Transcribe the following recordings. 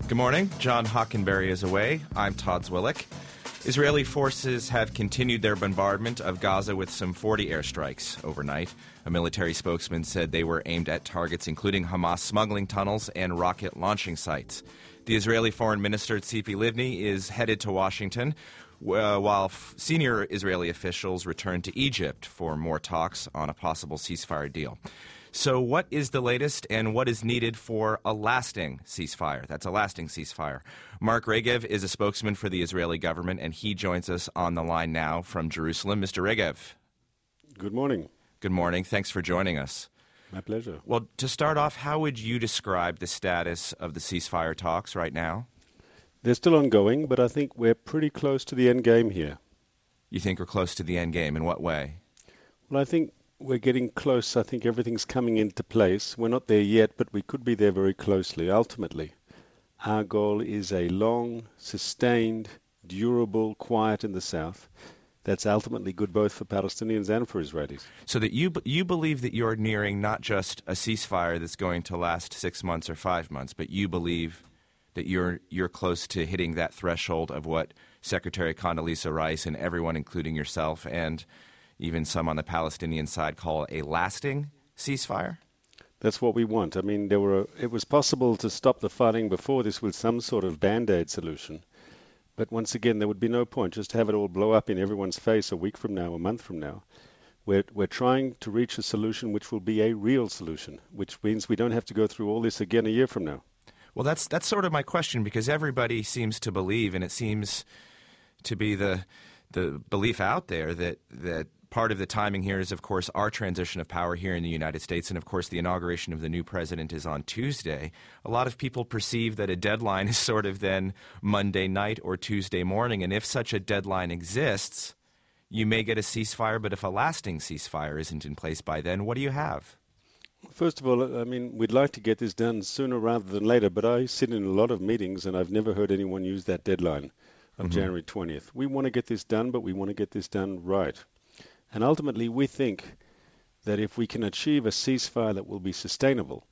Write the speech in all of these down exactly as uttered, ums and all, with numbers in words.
Good morning. John Hockenberry is away. I'm Todd Zwillick. Israeli forces have continued their bombardment of Gaza with some forty airstrikes overnight. A military spokesman said they were aimed at targets including Hamas smuggling tunnels and rocket launching sites. The Israeli Foreign Minister Tzipi Livni is headed to Washington, uh, while f- senior Israeli officials return to Egypt for more talks on a possible ceasefire deal. So what is the latest and what is needed for a lasting ceasefire? That's a lasting ceasefire. Mark Regev is a spokesman for the Israeli government, and he joins us on the line now from Jerusalem. Mister Regev. Good morning. Good morning. Thanks for joining us. My pleasure. Well, to start off, how would you describe the status of the ceasefire talks right now? They're still ongoing, but I think we're pretty close to the end game here. You think we're close to the end game. In what way? Well, I think we're getting close. I think everything's coming into place. We're not there yet, but we could be there very closely. Ultimately, our goal is a long, sustained, durable quiet in the south that's ultimately good both for Palestinians and for Israelis. So that you you believe that you're nearing not just a ceasefire that's going to last six months or five months, but you believe that you're you're close to hitting that threshold of what Secretary Condoleezza Rice and everyone, including yourself and even some on the Palestinian side, call a lasting ceasefire? That's what we want. I mean, there were it was possible to stop the fighting before this with some sort of Band-Aid solution. But once again, there would be no point just to have it all blow up in everyone's face a week from now, a month from now. We're, we're trying to reach a solution which will be a real solution, which means we don't have to go through all this again a year from now. Well, that's that's sort of my question, because everybody seems to believe, and it seems to be the the belief out there that that part of the timing here is, of course, our transition of power here in the United States, and, of course, the inauguration of the new president is on Tuesday. A lot of people perceive that a deadline is sort of then Monday night or Tuesday morning, and if such a deadline exists, you may get a ceasefire, but if a lasting ceasefire isn't in place by then, what do you have? First of all, I mean, we'd like to get this done sooner rather than later, but I sit in a lot of meetings, and I've never heard anyone use that deadline of mm-hmm. January twentieth. We want to get this done, but we want to get this done right. And ultimately, we think that if we can achieve a ceasefire that will be sustainable,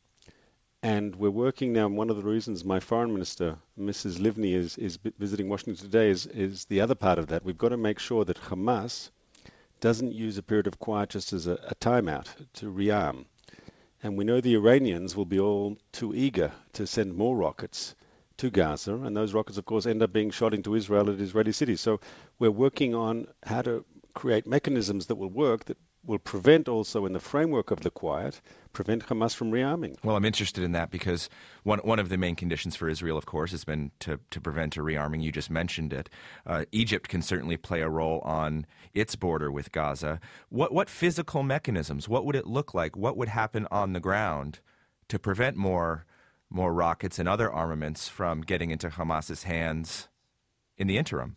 and we're working now, and one of the reasons my foreign minister, Missus Livni, is, is visiting Washington today is, is the other part of that. We've got to make sure that Hamas doesn't use a period of quiet just as a, a timeout to rearm. And we know the Iranians will be all too eager to send more rockets to Gaza, and those rockets, of course, end up being shot into Israel at Israeli cities. So we're working on how to create mechanisms that will work, that will prevent also, in the framework of the quiet, prevent Hamas from rearming. Well, I'm interested in that because one one of the main conditions for Israel, of course, has been to, to prevent a rearming. You just mentioned it. Uh, Egypt can certainly play a role on its border with Gaza. What what physical mechanisms, what would it look like? What would happen on the ground to prevent more more rockets and other armaments from getting into Hamas's hands in the interim?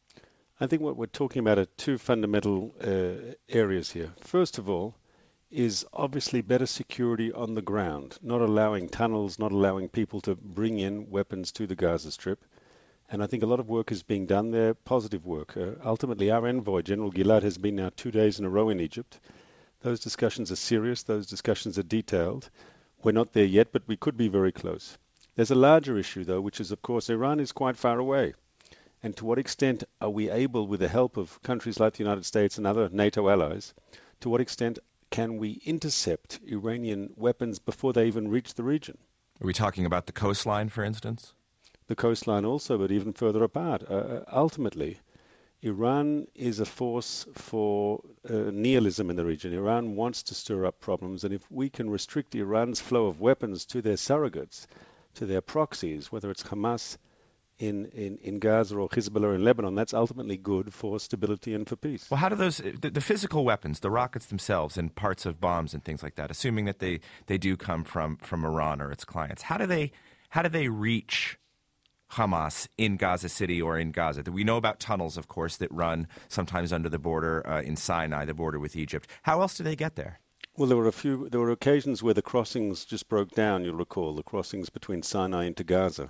I think what we're talking about are two fundamental uh, areas here. First of all, is obviously better security on the ground, not allowing tunnels, not allowing people to bring in weapons to the Gaza Strip. And I think a lot of work is being done there, positive work. Uh, ultimately, our envoy, General Gilad, has been now two days in a row in Egypt. Those discussions are serious. Those discussions are detailed. We're not there yet, but we could be very close. There's a larger issue, though, which is, of course, Iran is quite far away. And to what extent are we able, with the help of countries like the United States and other NATO allies, to what extent can we intercept Iranian weapons before they even reach the region? Are we talking about the coastline, for instance? The coastline also, but even further apart. Uh, ultimately, Iran is a force for uh, nihilism in the region. Iran wants to stir up problems, and if we can restrict Iran's flow of weapons to their surrogates, to their proxies, whether it's Hamas In, in, in Gaza or Hezbollah in Lebanon, that's ultimately good for stability and for peace. Well, how do those, the, the physical weapons, the rockets themselves and parts of bombs and things like that, assuming that they, they do come from, from Iran or its clients, how do they how do they reach Hamas in Gaza City or in Gaza? We know about tunnels, of course, that run sometimes under the border uh, in Sinai, the border with Egypt. How else do they get there? Well, there were a few, there were occasions where the crossings just broke down, you'll recall, the crossings between Sinai into Gaza.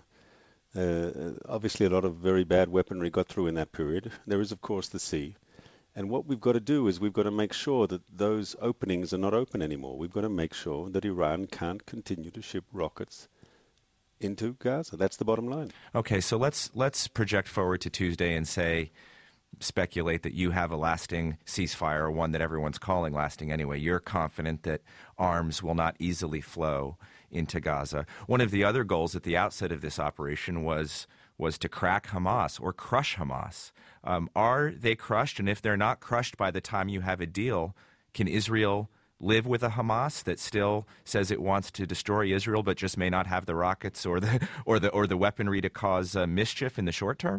Uh, obviously, a lot of very bad weaponry got through in that period. There is, of course, the sea. And what we've got to do is we've got to make sure that those openings are not open anymore. We've got to make sure that Iran can't continue to ship rockets into Gaza. That's the bottom line. Okay, so let's let's project forward to Tuesday and say, speculate that you have a lasting ceasefire, or one that everyone's calling lasting anyway. You're confident that arms will not easily flow into Gaza. One of the other goals at the outset of this operation was was to crack Hamas or crush Hamas. Um, are they crushed? And if they're not crushed by the time you have a deal, can Israel live with a Hamas that still says it wants to destroy Israel but just may not have the rockets or the or the or the weaponry to cause uh, mischief in the short term?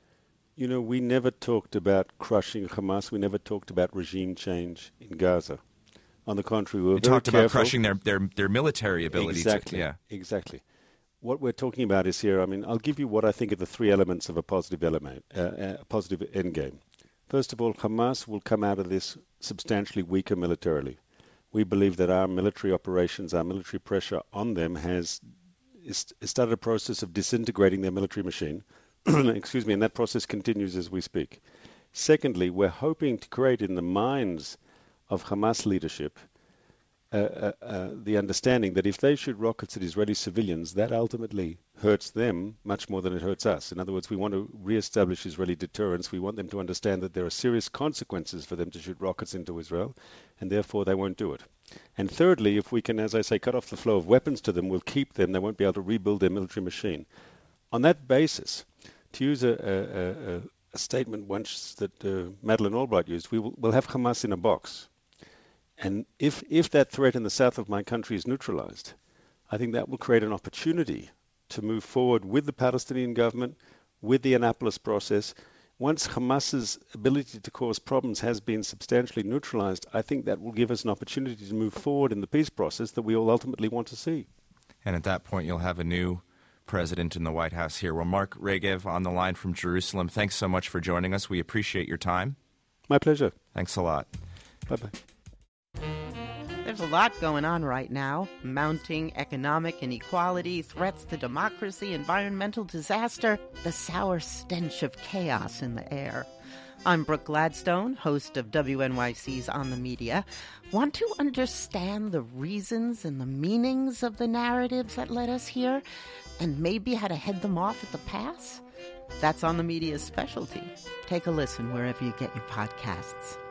You know, we never talked about crushing Hamas. We never talked about regime change in Gaza. On the contrary, we were we very talked careful. about crushing their, their, their military ability. Exactly. To, yeah. Exactly. What we're talking about is here, I mean, I'll give you what I think are the three elements of a positive element, uh, a positive endgame. First of all, Hamas will come out of this substantially weaker militarily. We believe that our military operations, our military pressure on them has is, started a process of disintegrating their military machine. Excuse me, and that process continues as we speak. Secondly, we're hoping to create in the minds of Hamas leadership uh, uh, uh, the understanding that if they shoot rockets at Israeli civilians, that ultimately hurts them much more than it hurts us. In other words, we want to reestablish Israeli deterrence. We want them to understand that there are serious consequences for them to shoot rockets into Israel, and therefore they won't do it. And thirdly, if we can, as I say, cut off the flow of weapons to them, we'll keep them. They won't be able to rebuild their military machine. On that basis, to use a, a, a, a statement once that uh, Madeleine Albright used, we will we'll have Hamas in a box. And if, if that threat in the south of my country is neutralized, I think that will create an opportunity to move forward with the Palestinian government, with the Annapolis process. Once Hamas's ability to cause problems has been substantially neutralized, I think that will give us an opportunity to move forward in the peace process that we all ultimately want to see. And at that point, you'll have a new president in the White House here. Well, Mark Regev on the line from Jerusalem, thanks so much for joining us. We appreciate your time. My pleasure. Thanks a lot. Bye-bye. There's a lot going on right now. Mounting economic inequality, threats to democracy, environmental disaster, the sour stench of chaos in the air. I'm Brooke Gladstone, host of W N Y C's On the Media. Want to understand the reasons and the meanings of the narratives that led us here, and maybe how to head them off at the pass? That's On the Media's specialty. Take a listen wherever you get your podcasts.